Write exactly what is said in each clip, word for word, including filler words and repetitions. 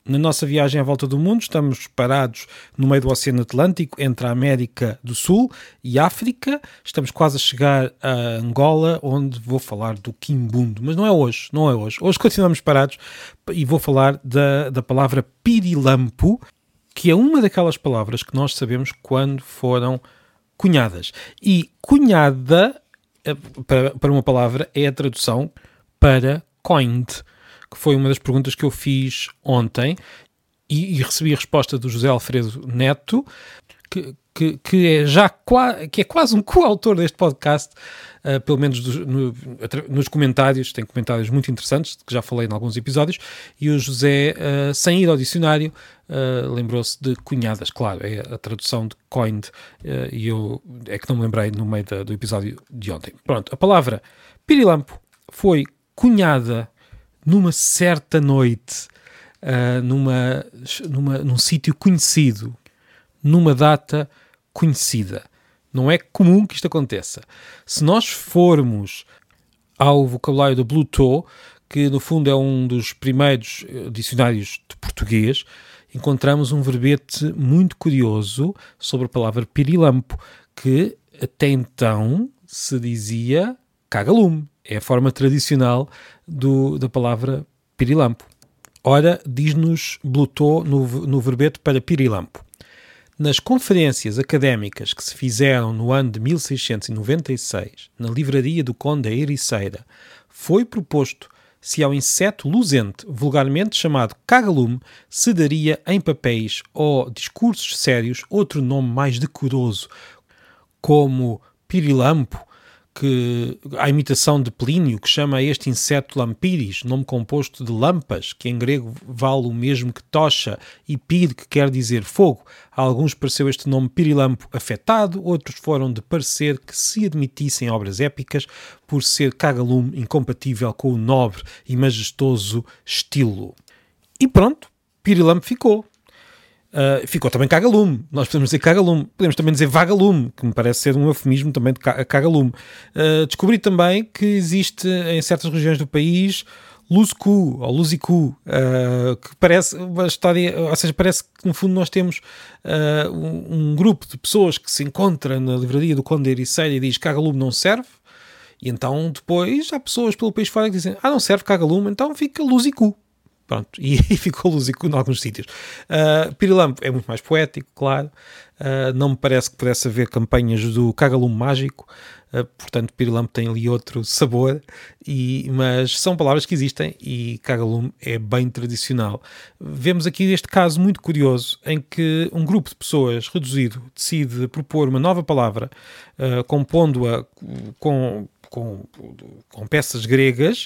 Na nossa viagem à volta do mundo, estamos parados no meio do Oceano Atlântico, entre a América do Sul e a África. Estamos quase a chegar a Angola, onde vou falar do quimbundo. Mas não é hoje, não é hoje. Hoje continuamos parados e vou falar da, da palavra pirilampo, que é uma daquelas palavras que nós sabemos quando foram cunhadas. E cunhada, para, para uma palavra, é a tradução para coined, que foi uma das perguntas que eu fiz ontem e, e recebi a resposta do José Alfredo Neto, que, que, que, é, já qua, que é quase um coautor deste podcast, uh, pelo menos do, no, nos comentários, tem comentários muito interessantes, que já falei em alguns episódios, e o José, uh, sem ir ao dicionário, uh, lembrou-se de cunhadas, claro, é a tradução de coined, uh, e eu é que não me lembrei no meio da, do episódio de ontem. Pronto, a palavra pirilampo foi cunhada numa certa noite, uh, numa, numa, num sítio conhecido, numa data conhecida. Não é comum que isto aconteça. Se nós formos ao vocabulário do Bluetooth, que no fundo é um dos primeiros dicionários de português, encontramos um verbete muito curioso sobre a palavra pirilampo, que até então se dizia caga-lume. É a forma tradicional do, da palavra pirilampo. Ora, diz-nos Bluetooth no, no verbete para pirilampo. Nas conferências académicas que se fizeram no ano de mil seiscentos e noventa e seis, na livraria do Conde da Ericeira, foi proposto se ao inseto luzente, vulgarmente chamado caga-lume, se daria em papéis ou discursos sérios outro nome mais decoroso, como pirilampo, que a imitação de Plínio, que chama este inseto lampiris, nome composto de lampas, que em grego vale o mesmo que tocha, e pir, que quer dizer fogo. A alguns pareceu este nome pirilampo afetado, outros foram de parecer que se admitissem obras épicas por ser caga-lume incompatível com o nobre e majestoso estilo. E pronto, pirilampo ficou. Uh, ficou também caga-lume. Nós podemos dizer caga-lume. Podemos também dizer vaga-lume, que me parece ser um eufemismo também de caga-lume. Uh, descobri também que existe em certas regiões do país luzicu, ou luzicu, uh, que parece uma história, ou seja, parece que no fundo nós temos uh, um, um grupo de pessoas que se encontra na livraria do Conde de Ericeira e diz caga-lume não serve, e então depois há pessoas pelo país fora que dizem ah, não serve caga-lume, então fica luzicu. Pronto, e, e ficou luzico em alguns sítios. Uh, pirilampo é muito mais poético, claro. Uh, não me parece que pudesse haver campanhas do caga-lume mágico. Uh, portanto, pirilampo tem ali outro sabor. E, mas são palavras que existem e caga-lume é bem tradicional. Vemos aqui este caso muito curioso em que um grupo de pessoas reduzido decide propor uma nova palavra, uh, compondo-a com, com, com peças gregas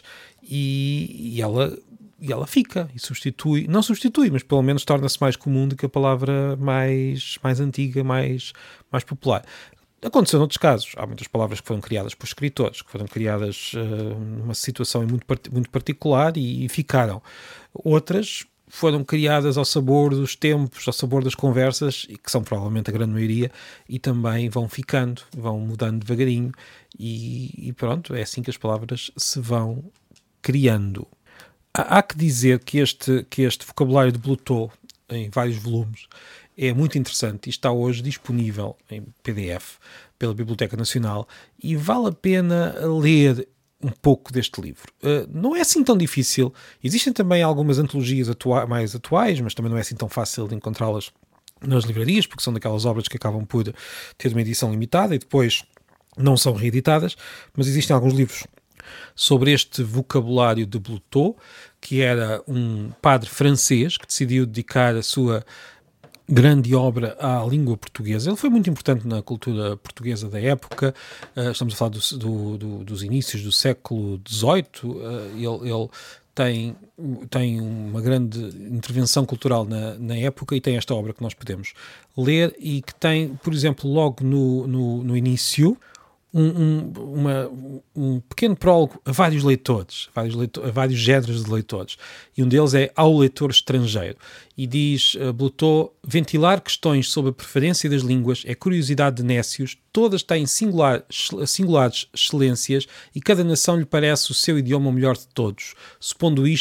e, e ela... E ela fica e substitui, não substitui, mas pelo menos torna-se mais comum do que a palavra mais, mais antiga, mais, mais popular. Aconteceu noutros casos. Há muitas palavras que foram criadas por escritores, que foram criadas uh, numa situação muito, muito particular e, e ficaram. Outras foram criadas ao sabor dos tempos, ao sabor das conversas, e que são provavelmente a grande maioria, e também vão ficando, vão mudando devagarinho. E, e pronto, é assim que as palavras se vão criando. Há que dizer que este, que este vocabulário de Bluetooth, em vários volumes, é muito interessante e está hoje disponível em P D F pela Biblioteca Nacional e vale a pena ler um pouco deste livro. Uh, não é assim tão difícil. Existem também algumas antologias atua- mais atuais, mas também não é assim tão fácil de encontrá-las nas livrarias, porque são daquelas obras que acabam por ter uma edição limitada e depois não são reeditadas, mas existem alguns livros sobre este vocabulário de Bluetooth, que era um padre francês que decidiu dedicar a sua grande obra à língua portuguesa. Ele foi muito importante na cultura portuguesa da época. Uh, estamos a falar do, do, do, dos inícios do século dezoito. Uh, ele, ele tem, tem uma grande intervenção cultural na, na época e tem esta obra que nós podemos ler e que tem, por exemplo, logo no, no, no início, Um, um, uma, um pequeno prólogo a vários leitores, vários leito- a vários géneros de leitores, e um deles é ao leitor estrangeiro, e diz uh, Bluetooth, ventilar questões sobre a preferência das línguas é curiosidade de nécios, todas têm singular, singulares excelências, e cada nação lhe parece o seu idioma o melhor de todos. Supondo isto,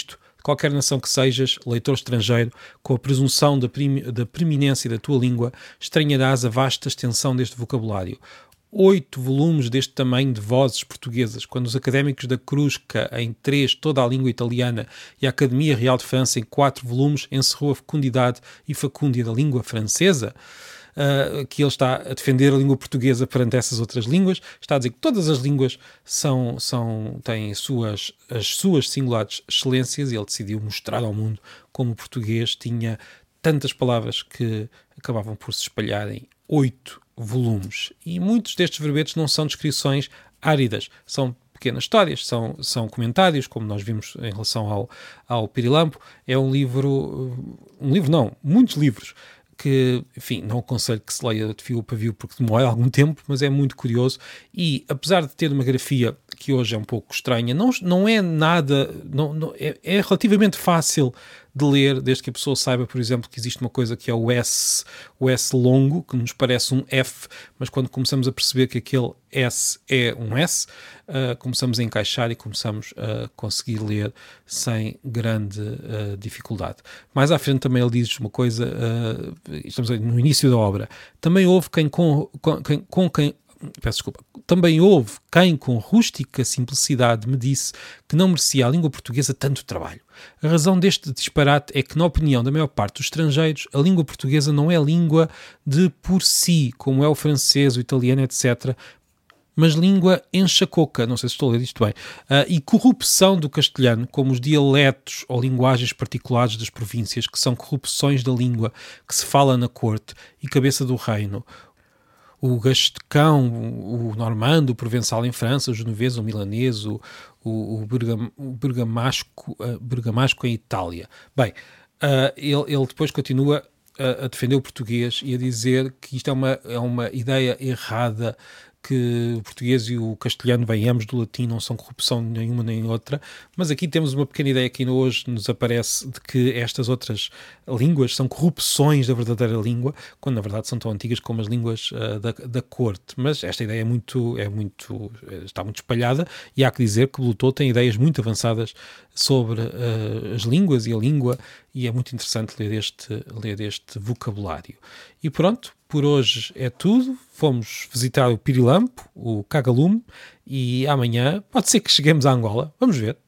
qualquer nação que sejas, leitor estrangeiro, com a presunção da, prim da preeminência da tua língua, estranharás a vasta extensão deste vocabulário. Oito volumes deste tamanho de vozes portuguesas, quando os académicos da Crusca em três, toda a língua italiana, e a Academia Real de França em quatro volumes, encerrou a fecundidade e facúndia da língua francesa. Uh, que ele está a defender a língua portuguesa perante essas outras línguas, está a dizer que todas as línguas são, são, têm suas, as suas singulares excelências, e ele decidiu mostrar ao mundo como o português tinha tantas palavras que acabavam por se espalhar em oito volumes. E muitos destes verbetes não são descrições áridas, são pequenas histórias, são, são comentários, como nós vimos em relação ao, ao Pirilampo. É um livro, um livro não, muitos livros, que, enfim, não aconselho que se leia de fio a pavio porque demora algum tempo, mas é muito curioso e, apesar de ter uma grafia que hoje é um pouco estranha, não, não é nada, não, não, é, é relativamente fácil de ler, desde que a pessoa saiba, por exemplo, que existe uma coisa que é o S, o S longo, que nos parece um F, mas quando começamos a perceber que aquele S é um S, uh, começamos a encaixar e começamos a conseguir ler sem grande uh, dificuldade. Mais à frente também ele diz uma coisa, uh, estamos no início da obra, também houve quem com, com, quem, com quem Peço desculpa. Também houve quem, com rústica simplicidade, me disse que não merecia a língua portuguesa tanto trabalho. A razão deste disparate é que, na opinião da maior parte dos estrangeiros, a língua portuguesa não é língua de por si, como é o francês, o italiano, etcétera, mas língua enxacoca, não sei se estou a ler isto bem, uh, e corrupção do castelhano, como os dialetos ou linguagens particulares das províncias, que são corrupções da língua que se fala na corte e cabeça do reino. O gastecão, o normando, o provençal em França, o genovês, o milanês, o, o, o, bergam, o bergamasco, uh, bergamasco em Itália. Bem, uh, ele, ele depois continua a, a defender o português e a dizer que isto é uma, é uma ideia errada, que o português e o castelhano vêm ambos do latim, não são corrupção nenhuma nem outra, mas aqui temos uma pequena ideia que hoje nos aparece de que estas outras línguas são corrupções da verdadeira língua, quando na verdade são tão antigas como as línguas uh, da, da corte. Mas esta ideia é muito, é muito, está muito espalhada, e há que dizer que Blutot tem ideias muito avançadas sobre uh, as línguas e a língua, e é muito interessante ler este, ler este vocabulário. E pronto, por hoje é tudo. Fomos visitar o Pirilampo, o Cagalume, e amanhã pode ser que cheguemos a Angola. Vamos ver.